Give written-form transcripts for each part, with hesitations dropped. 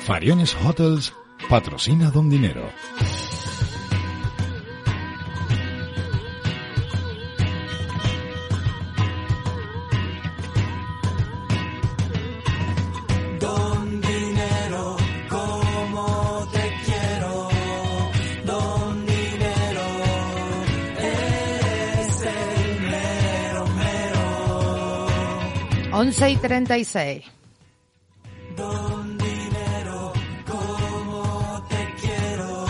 Fariones Hotels patrocina Don Dinero. Don Dinero, como te quiero. Don Dinero, eres el mero mero. 11:36. Don Dinero, como te quiero.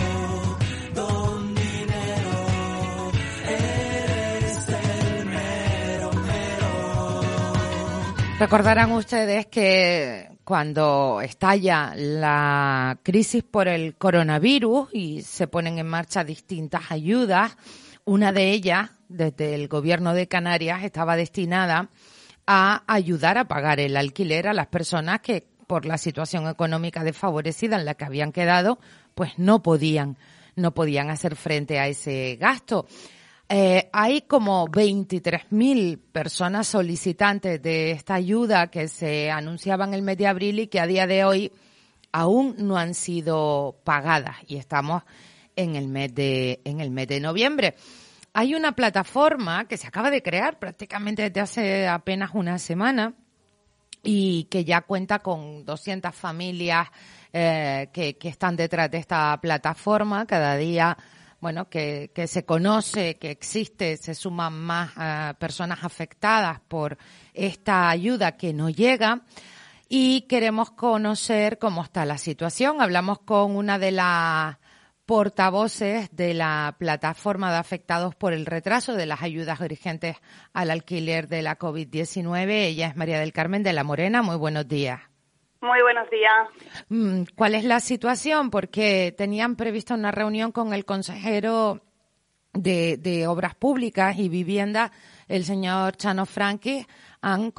Don Dinero, eres el mero mero. Recordarán ustedes que cuando estalla la crisis por el coronavirus y se ponen en marcha distintas ayudas, una de ellas, desde el Gobierno de Canarias, estaba destinada a ayudar a pagar el alquiler a las personas que, por la situación económica desfavorecida en la que habían quedado, pues no podían hacer frente a ese gasto. Hay como 23.000 personas solicitantes de esta ayuda que se anunciaban el mes de abril y que a día de hoy aún no han sido pagadas, y estamos en el mes de noviembre. Hay una plataforma que se acaba de crear prácticamente desde hace apenas una semana y que ya cuenta con 200 familias que están detrás de esta plataforma. Cada día, bueno, que se conoce, que existe, se suman más personas afectadas por esta ayuda que no llega, y queremos conocer cómo está la situación. Hablamos con una de las portavoces de la plataforma de afectados por el retraso de las ayudas urgentes al alquiler de la COVID-19. Ella es María del Carmen de la Morena. Muy buenos días. Muy buenos días. ¿Cuál es la situación? Porque tenían previsto una reunión con el consejero de Obras Públicas y Vivienda, el señor Chano Franqui. ¿Han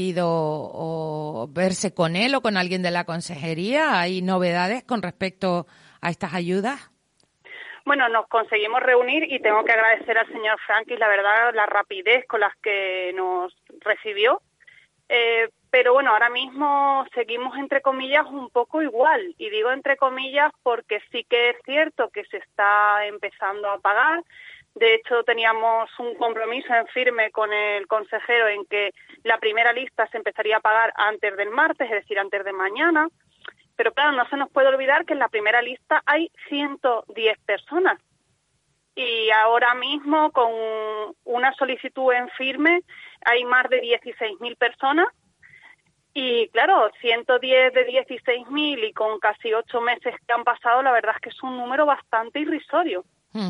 conseguido verse con él o con alguien de la consejería? ¿Hay novedades con respecto a estas ayudas? Bueno, nos conseguimos reunir y tengo que agradecer al señor Franqui, la verdad, la rapidez con la que nos recibió. Pero bueno, ahora mismo seguimos, entre comillas, un poco igual. Y digo entre comillas porque sí que es cierto que se está empezando a pagar. De hecho, teníamos un compromiso en firme con el consejero en que la primera lista se empezaría a pagar antes del martes, es decir, antes de mañana. Pero claro, no se nos puede olvidar que en la primera lista hay 110 personas. Y ahora mismo, con una solicitud en firme, hay más de 16.000 personas. Y claro, 110 de 16.000 y con casi 8 meses que han pasado, la verdad es que es un número bastante irrisorio.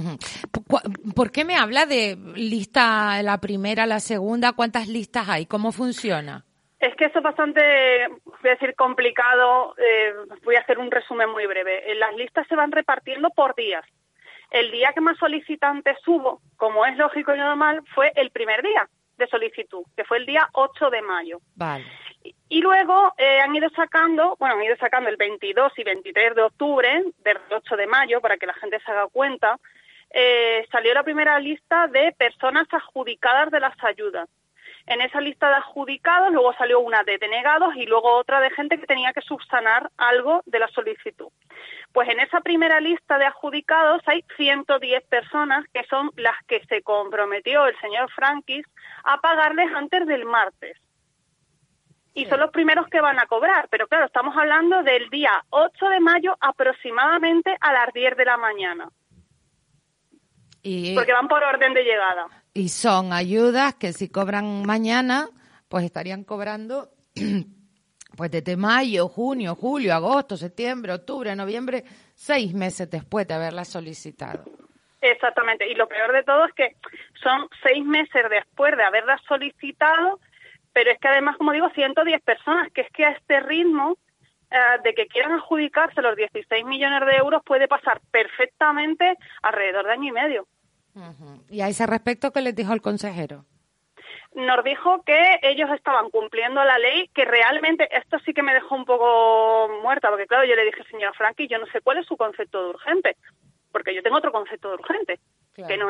¿Por qué me habla de lista, la primera, la segunda? ¿Cuántas listas hay? ¿Cómo funciona? Es que eso es bastante, voy a decir, complicado. Voy a hacer un resumen muy breve. Las listas se van repartiendo por días. El día que más solicitantes hubo, como es lógico y normal, fue el primer día de solicitud, que fue el día 8 de mayo. Vale. Y luego han ido sacando el 22 y 23 de octubre, del 8 de mayo, para que la gente se haga cuenta, salió la primera lista de personas adjudicadas de las ayudas. En esa lista de adjudicados luego salió una de denegados y luego otra de gente que tenía que subsanar algo de la solicitud. Pues en esa primera lista de adjudicados hay 110 personas que son las que se comprometió el señor Franquis a pagarles antes del martes. Y son los primeros que van a cobrar, pero claro, estamos hablando del día 8 de mayo aproximadamente a las 10 de la mañana. Porque van por orden de llegada. Y son ayudas que si cobran mañana, pues estarían cobrando pues desde mayo, junio, julio, agosto, septiembre, octubre, noviembre, 6 meses después de haberlas solicitado. Exactamente. Y lo peor de todo es que son 6 meses después de haberlas solicitado, pero es que además, como digo, 110 personas, que es que a este ritmo de que quieran adjudicarse los 16 millones de euros puede pasar perfectamente alrededor de año y medio. Uh-huh. ¿Y a ese respecto qué les dijo el consejero? Nos dijo que ellos estaban cumpliendo la ley, que realmente esto sí que me dejó un poco muerta, porque claro, yo le dije, señora Franqui, yo no sé cuál es su concepto de urgente, porque yo tengo otro concepto de urgente, claro, que no es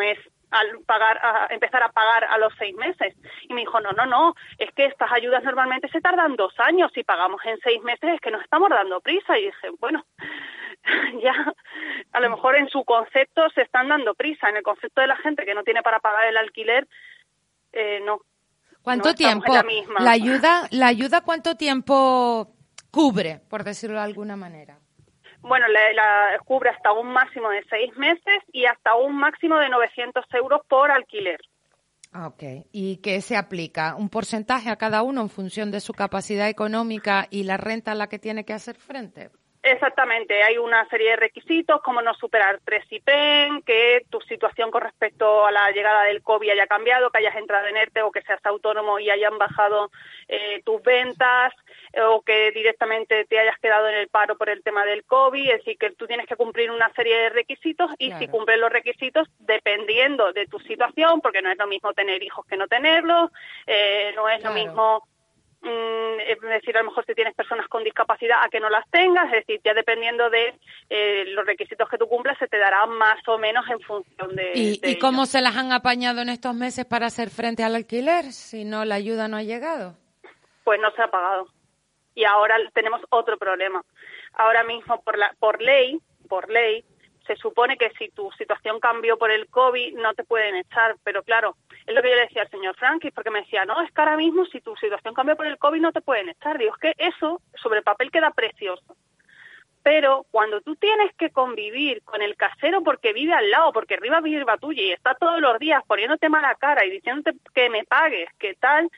empezar a pagar a los 6 meses. Y me dijo, no, es que estas ayudas normalmente se tardan 2 años, si pagamos en 6 meses es que nos estamos dando prisa. Y dije, bueno, ya, a lo mejor en su concepto se están dando prisa, en el concepto de la gente que no tiene para pagar el alquiler, no. ¿Cuánto tiempo? La ayuda, ¿cuánto tiempo cubre, por decirlo de alguna manera? Bueno, la cubre hasta un máximo de 6 meses y hasta un máximo de 900 euros por alquiler. Ok. ¿Y qué se aplica? ¿Un porcentaje a cada uno en función de su capacidad económica y la renta a la que tiene que hacer frente? Exactamente, hay una serie de requisitos como no superar 3 IPEN, que tu situación con respecto a la llegada del COVID haya cambiado, que hayas entrado en ERTE o que seas autónomo y hayan bajado tus ventas, o que directamente te hayas quedado en el paro por el tema del COVID. Es decir, que tú tienes que cumplir una serie de requisitos y Claro. si cumples los requisitos, dependiendo de tu situación, porque no es lo mismo tener hijos que no tenerlos, no es Claro. lo mismo... es decir, a lo mejor si tienes personas con discapacidad a que no las tengas, es decir, ya dependiendo de los requisitos que tú cumplas, se te dará más o menos en función de ¿Y cómo se las han apañado en estos meses para hacer frente al alquiler si no la ayuda no ha llegado? Pues no se ha pagado. Y ahora tenemos otro problema. Ahora mismo, por ley, se supone que si tu situación cambió por el COVID, no te pueden echar. Pero claro, es lo que yo le decía al señor Frankis, porque me decía, no, es que ahora mismo si tu situación cambió por el COVID no te pueden echar. Digo, es que eso sobre el papel queda precioso. Pero cuando tú tienes que convivir con el casero porque vive al lado, porque arriba vive tuya y está todos los días poniéndote mala cara y diciéndote que me pagues, que tal...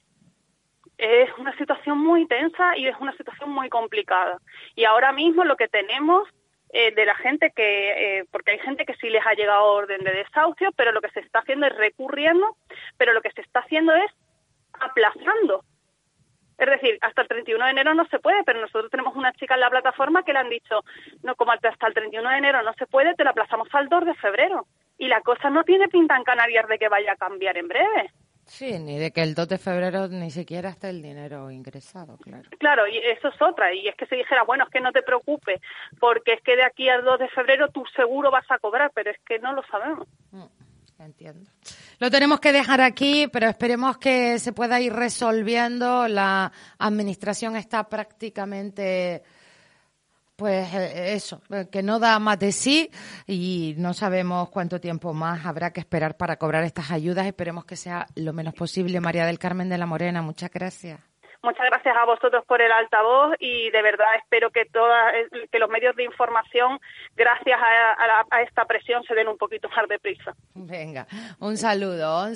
Es una situación muy tensa y es una situación muy complicada. Y ahora mismo lo que tenemos de la gente porque hay gente que sí les ha llegado orden de desahucio, pero lo que se está haciendo es recurriendo, pero lo que se está haciendo es aplazando. Es decir, hasta el 31 de enero no se puede, pero nosotros tenemos una chica en la plataforma que le han dicho, no, como hasta el 31 de enero no se puede, te lo aplazamos al 2 de febrero. Y la cosa no tiene pinta en Canarias de que vaya a cambiar en breve. Sí, ni de que el 2 de febrero ni siquiera esté el dinero ingresado, claro. Claro, y eso es otra, y es que se dijera, bueno, es que no te preocupes, porque es que de aquí al 2 de febrero tú seguro vas a cobrar, pero es que no lo sabemos. Entiendo. Lo tenemos que dejar aquí, pero esperemos que se pueda ir resolviendo. La administración está prácticamente... Pues eso, que no da más de sí y no sabemos cuánto tiempo más habrá que esperar para cobrar estas ayudas. Esperemos que sea lo menos posible. María del Carmen de la Morena, muchas gracias. Muchas gracias a vosotros por el altavoz y de verdad espero que que los medios de información, gracias a esta presión, se den un poquito más de prisa. Venga, un saludo.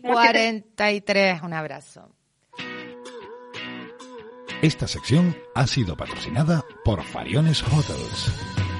11:43, un abrazo. Esta sección ha sido patrocinada por Fariones Hotels.